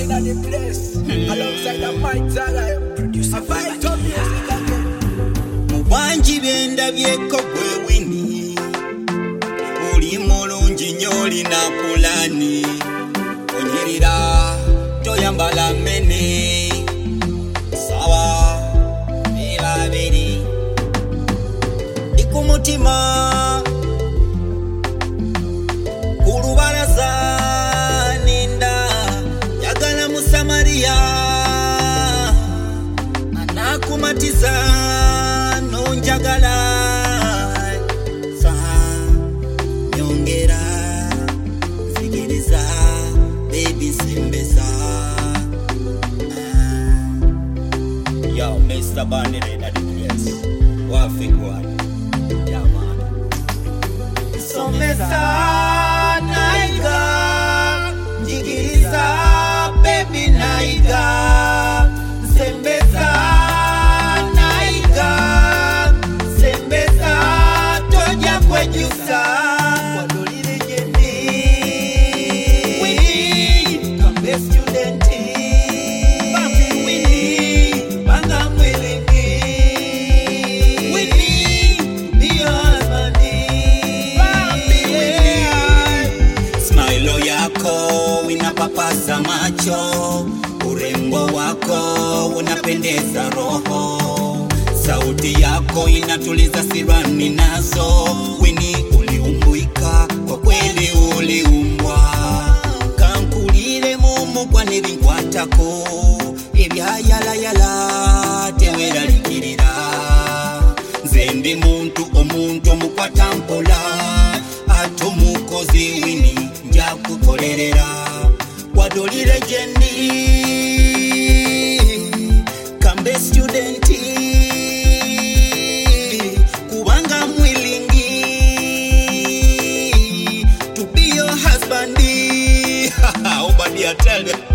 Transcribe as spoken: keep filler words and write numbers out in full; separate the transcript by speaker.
Speaker 1: in the place. Alongside the mic, Zaga, producer Fight Up Music again.
Speaker 2: Mubanji benda byeko gwe wini. Uli mulungi nyoli na pulani. Onyirira toyambala mene. Sawa bila biri. Ikumutima kurubaraza ninda yagala musamaria anakumatiza nonjagala sa nyongera zigiriza baby simbeza yo Mister Bandere na yes wafikwa ya man someza naiga jigiriza baby naiga sembeza naiga sembeza toja kwejusa wadolile jendi wini kambe studenti papi wini banga mwilingi wini biyo husbandi papi wini smile yako inapapasa macho urembo wako unapendeza roho sauti yako inatuliza sirani nazo wini uliumbuika kwa kweli uliumbwa kankulire mumu kwa nibinkwatako ebyayala yala tewera likirira nze ndi muntu omuntu omukwata mpola ate omukozi wini njakukolerera wadolire jendi kambe studenti kubanga mwilingi to be your husbandi. Obadi, I tell them